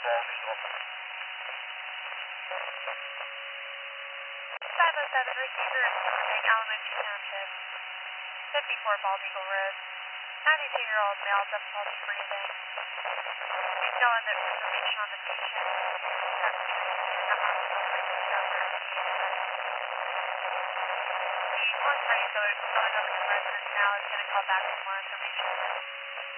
507 receiver reporting Alamance Township, 54 Bald Eagle Road. 92-year-old male, difficulty breathing. Please know that information on the patient that treated in the hospital for discovery. The one ready going over to residence now is going to call back with more information.